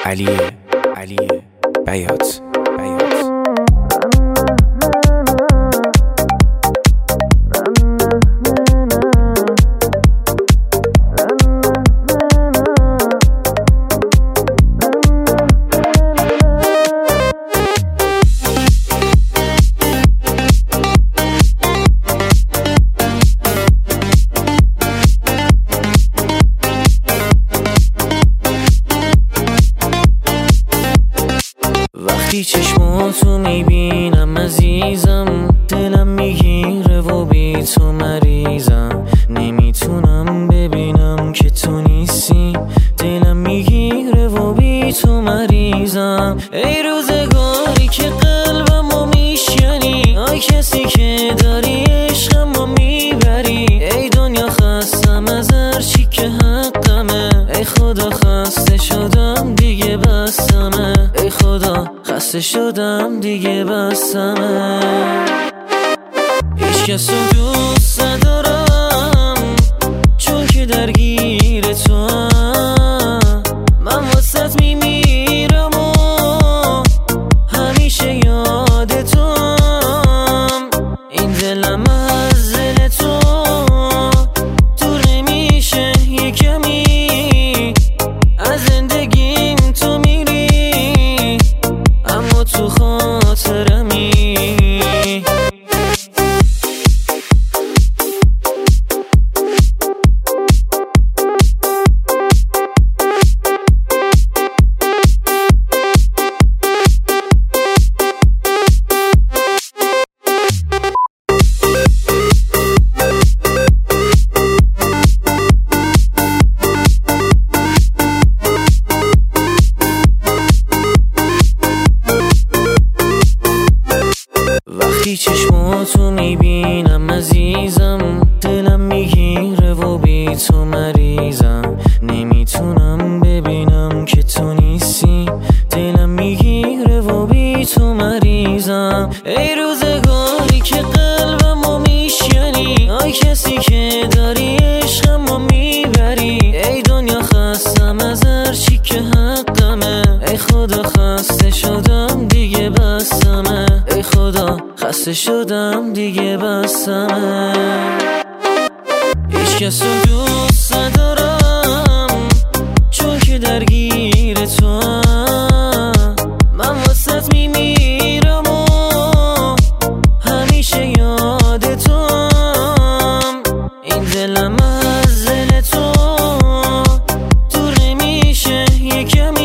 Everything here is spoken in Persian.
علی بیات وقتی چشماتو میبینم عزیزم، دلم میگیره و بی تو مریضم. نمیتونم ببینم که تو نیستی، دلم میگیره و بی تو مریضم. ای روزگاری که قلبمو میشکنی، آی کسی که داری عشقمو میبری. ای دنیا خستم از هر چی که حقمه، ای خدا خسته شدم دیگه بسمه. ای خدا خسته شدم دیگه بسمه. هیچ کس رو دوست ندارم چون که درگیر تو هم. من واسط میمیرم و همیشه یاد تو هم. این دلم از دل تو دور نمیشه یه کمی. از زندگیم تو میری اما تو خاطرمی. وقتی چشماتو میبینم عزیزم، دلم میگیره و بی تو مریضم. نمیتونم ببینم که تو نیستی، دلم میگیره و بی تو مریضم. ای روزگاری که قلبمو میشکنی، آی کسی که داری عشقمو میبری. ای دنیا خستم از هر چی که حقمه، ای خدا خسته شدم دیگه بسمه. ای خدا خسته شدم دیگه بسمه. هیچ کس رو دوست ندارم چون که درگیر تو هم. من واسط میمیرم و همیشه یاد تو هم. این دلم از دل تو دور نمیشه یه کمی.